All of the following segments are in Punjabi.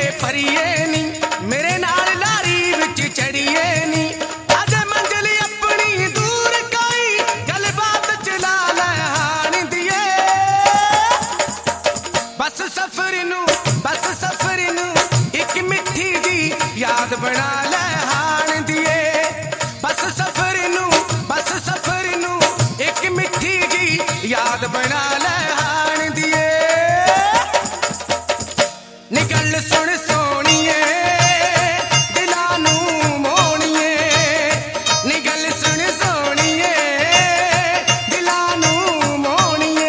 ਭਰੀਏ ਨੀ ਮੇਰੇ ਨਾਲ ਲਾਰੀ ਵਿੱਚ ਚੜੀਏ ਨੀ ਅਜੇ ਮੰਜ਼ਿਲ ਆਪਣੀ ਦੂਰ ਕੋਈ ਗੱਲਬਾਤ ਚਲਾ ਲੈ ਹਾਣ ਦੀਏ ਬਸ ਸਫ਼ਰ ਨੂੰ ਇੱਕ ਮਿੱਠੀ ਜੀ ਯਾਦ ਬਣਾ ਲੈ ਹਾਣ ਦੀਏ ਬਸ ਸਫ਼ਰ ਨੂੰ ਇੱਕ ਮਿੱਠੀ ਜੀ ਯਾਦ ਬਣਾ ਲੈ ਹਾਣ ਦੀਏ ਨੀ ਗੱਲ ਸੁਣ ਸੋਣੀਏ ਦਿਲਾਂ ਨੂੰ ਮੋਹਣੀਏ ਨੀ ਗੱਲ ਸੁਣ ਸੋਣੀਏ ਦਿਲਾਂ ਨੂੰ ਮੋਹਣੀਏ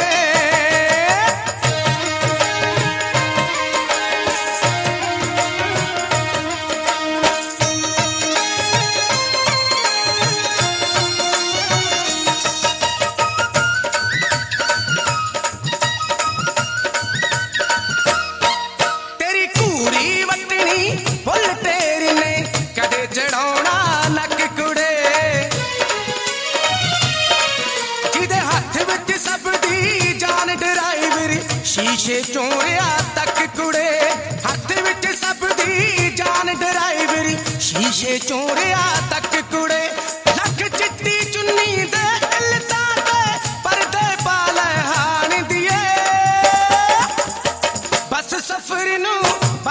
ਤੇਰੀ ਘੂਰੀ ਵੱਟਣੀ ਫੁੱਲ ਤੇਰੀ ਨੇ ਕਦੇ ਜੜਾਉਣਾ ਨੱਕ ਕੁੜੇ ਜਿਹਦੇ ਹੱਥ ਵਿੱਚ ਸਭ ਦੀ ਜਾਨ ਡਰਾਈਵਰ ਸ਼ੀਸ਼ੇ ਚੋਂ ਰਿਆ ਤੱਕ ਕੁੜੇ ਹੱਥ ਵਿੱਚ ਸਭ ਦੀ ਜਾਨ ਡਰਾਈਵਰ ਸ਼ੀਸ਼ੇ ਚੋਂ ਰਿਆ ਤੱਕ ਕੁੜੇ ਲੱਖ ਚਿੱਟੀ ਚੁੰਨੀ ਦੇ ਇਲਤਾਂ ਤੇ ਪਰਦੇ ਪਾ ਲੈ ਹਾਣ ਦੀਏ ਬਸ ਸਫ਼ਰ ਨੂੰ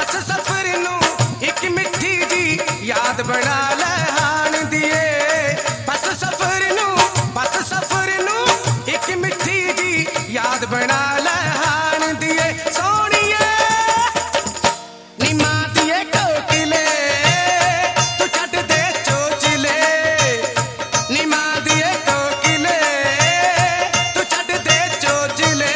ਇੱਕ ਮਿੱਠੀ ਜੀ ਯਾਦ ਬਣਾ ਲੈ ਹਾਣ ਦੀਏ ਬਸ ਸਫ਼ਰ ਨੂੰ ਇੱਕ ਮਿੱਠੀ ਜੀ ਯਾਦ ਬਣਾ ਲੈ ਹਾਣ ਦੀਏ ਸੋਹਣੀਏ ਨੀ ਮਾਂ ਦੀਏ ਕੋਕਿਲੇ ਤੂੰ ਛੱਡ ਦੇ ਚੋਚਲੇ ਨੀ ਮਾਂ ਦੀਏ ਕੋਕਿਲੇ ਤੂੰ ਛੱਡ ਦੇ ਚੋਚਲੇ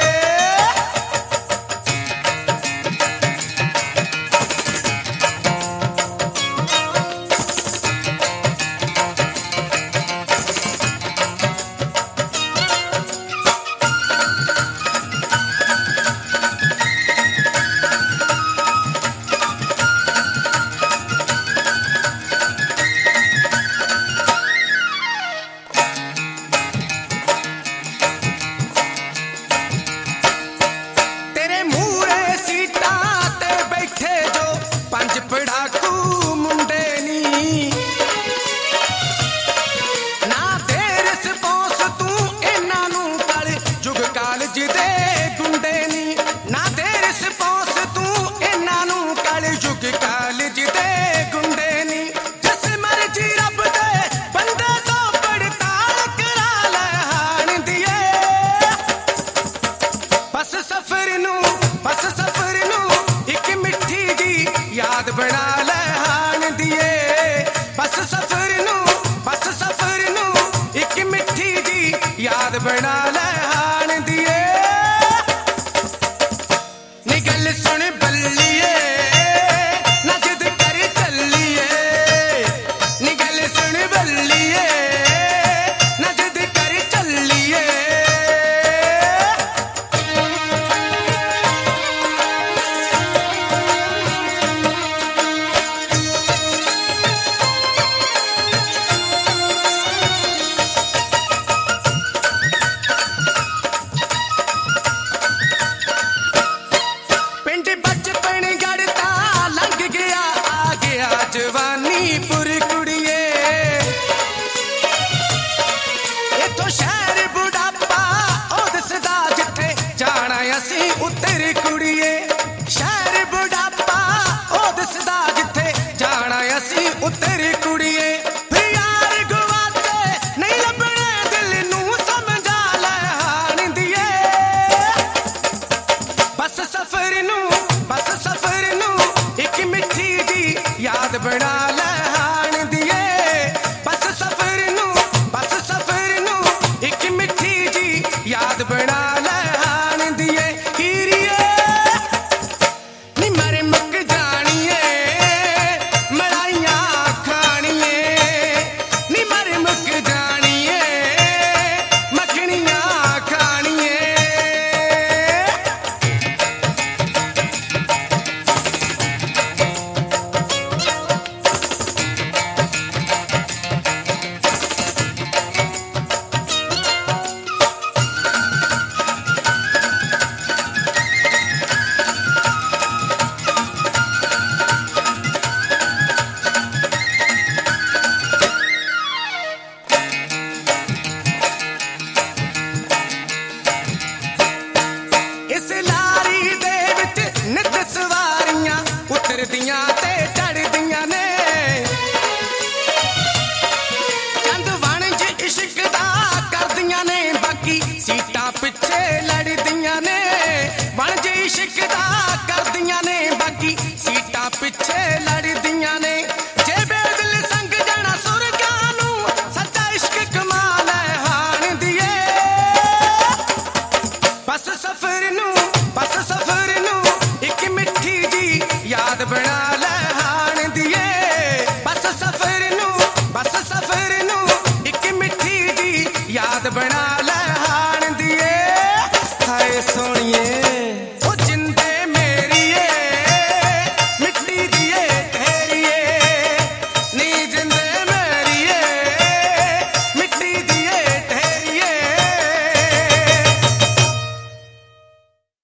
ਤੇਰੇ ਮੂਹਰੇ ਸੀਟਾਂ ਤੇ ਬੈਠੇ ਜੋ 5 ਪੜਾਕੂ ਮੁੰਡੇ ਨੀ ਨਾ ਦੇ ਰਿਸਪੌਂਸ ਤੂੰ ਇਹਨਾਂ ਨੂੰ ਕਰ ਜੁਗ ਕਾਲਜ ਦੇ ਗੁੰਡੇ ਨੀ ਨਾ ਦੇ ਰਿਸਪੌਂਸ ਤੂੰ ਇਹਨਾਂ ਨੂੰ ਕਰ ਜੁਗ ਕਾਲਜ ਦੇ ਗੁੰਡੇ ਨੀ ਜਿਸ ਮਰਜੀ ਰੱਬ ਦੇ ਬੰਦੇ ਤੋਂ ਪੜਤਾਲ ਕਰਾ ਲੈ ਹਾਣ ਦੀਏ ਬਸ ਸਫ਼ਰ ਨੂੰ ਇੱਕ ਮਿੱਠੀ ਜੀ ਯਾਦ ਬਣਾ ਲੈ ਹਾਣ ਦੀਏ ਬਸ ਸਫ਼ਰ ਨੂੰ ਇੱਕ ਮਿੱਠੀ ਜੀ ਯਾਦ ਬਣਾ ਲੈ ਹਾਣ ਦੀਏ ਨੀ ਗੱਲ ਸੁਣ ਬੱਲੀਏ ਨਾ ਜਿੱਦ ਕਰ ਚੱਲੀਏ ਨੀ ਗੱਲ ਸੁਣ ਬੱਲੀਏ ਨਾ ਜਿੱਦ ਕਰ ਚੱਲੀਏ ਪਿੰਡ ਬਚਪਨ ਗੜਤਾ ਲੰਘ ਗਿਆ ਆ ਗਿਆ ਜਵਾਨੀ ਪੁਰ ਕੁੜੀਏ ਇੱਥੋਂ ਸ਼ਹਿਰ ਬੁਢਾਪਾ ਉਹ ਦਿਸਦਾ ਜਿੱਥੇ ਜਾਣਾ ਅਸੀਂ ਉੱਤਰ ਕੁੜੀਏ ਸ਼ਹਿਰ ਬੁਢਾਪਾ ਉਹ ਦਿਸਦਾ ਜਿੱਥੇ ਜਾਣਾ ਅਸੀਂ ਉੱਤਰ ਕੁੜੀਏ ਫਿਰ ਯਾਰ ਗਵਾਤੇ ਨਹੀਂ ਲੱਭਣੇ ਦਿਲ ਨੂੰ ਸਮਝਾ ਲੈ ਹਾਣ ਦੀਏ ਬਸ ਸਫ਼ਰ ਨੂੰ ਇੱਕ ਮਿੱਠੀ ਜੀ ਯਾਦ ਬਣਾ ਲੈ ਹਾਣ ਦੀਏ ਬਸ ਸਫ਼ਰ ਨੂੰ ਇੱਕ ਮਿੱਠੀ ਜੀ ਯਾਦ ਬਣਾ ਲੈ ਹਾਣ ਦੀਏ ਹੀਰੀਏ ਨੀ ਮਰ ਮੁੱਕ ਜਾਣੀਏ पिछे लड़दियां ने बन जे इश्क दा करदियां ने बाकी सीटां पिछे लड़दियां ने जे बेदिल संग जाना सुरगां नूं सच्चा इश्क कमाल है हाण दिए बस सफर नूं एक मिठी जी याद बना ले हाण दिए बस सफर नूं एक मिठी जी याद बना ले हाण दिए हाय सोनिए